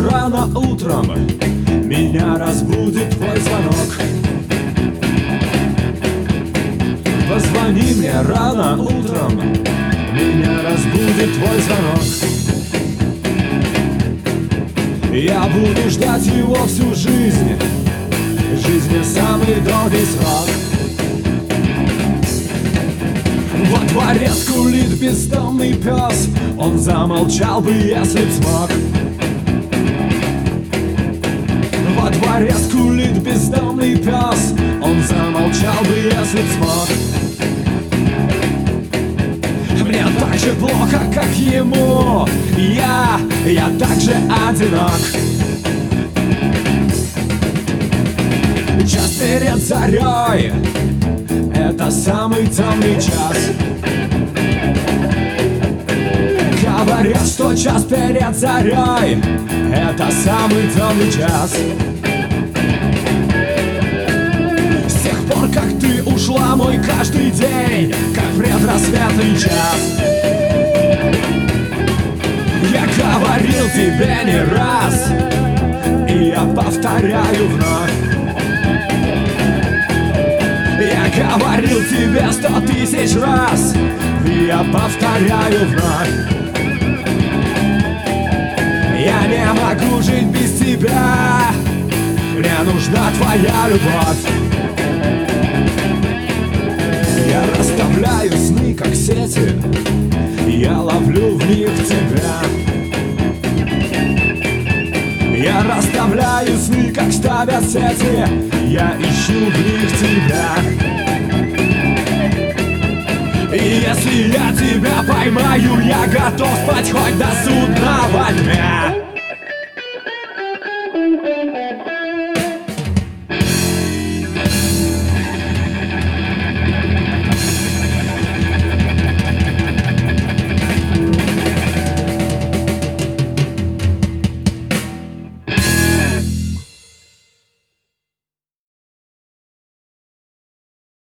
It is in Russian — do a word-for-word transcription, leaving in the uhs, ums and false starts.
рано утром, меня разбудит твой звонок. Позвони мне рано утром, меня разбудит твой звонок. Я буду ждать его всю жизнь, жизни самый долгий срок. Во дворе скулит бездомный пес, он замолчал бы, если б смог. Во дворе скулит бездомный пес, он замолчал бы, если б смог. Мне так же плохо, как ему, я, я так же одинок. Час перед зарей — это самый темный час. Говорят, что час перед зарей — это самый темный час. С тех пор, как ты ушла, мой каждый день как предрассветный час. Я говорил тебе не раз, и я повторяю вновь. Я говорил тебе сто тысяч раз, и я повторяю вновь. Я не могу жить без тебя, мне нужна твоя любовь. Я расставляю сны, как сети, я ловлю в них тебя. Я расставляю сны, как ставят сети, я ищу в них тебя. И если я тебя поймаю, я готов спать хоть до судного дня.